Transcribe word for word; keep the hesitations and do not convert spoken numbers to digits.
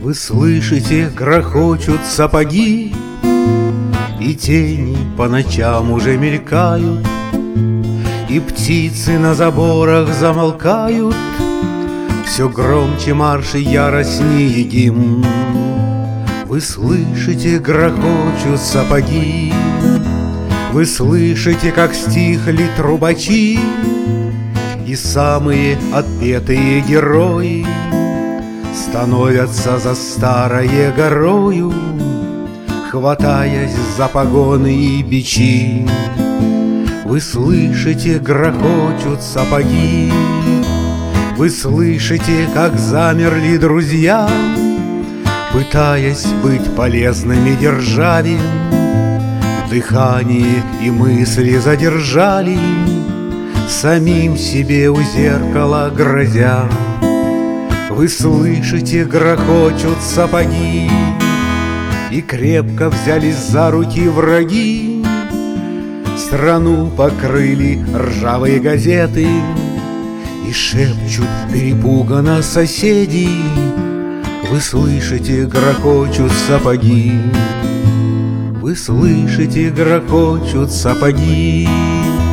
Вы слышите, грохочут сапоги, и тени по ночам уже мелькают, и птицы на заборах замолкают. Все громче марш и яростнее гимн. Вы слышите, грохочут сапоги, вы слышите, как стихли трубачи, и самые отпетые герои становятся за старое горою, хватаясь за погоны и бичи. Вы слышите, грохочут сапоги, вы слышите, как замерли друзья, пытаясь быть полезными державе. Дыхание и мысли задержали, самим себе у зеркала грозя. Вы слышите, грохочут сапоги, и крепко взялись за руки враги. Страну покрыли ржавые газеты, и шепчут перепуганно соседи. Вы слышите, грохочут сапоги, вы слышите, грохочут сапоги.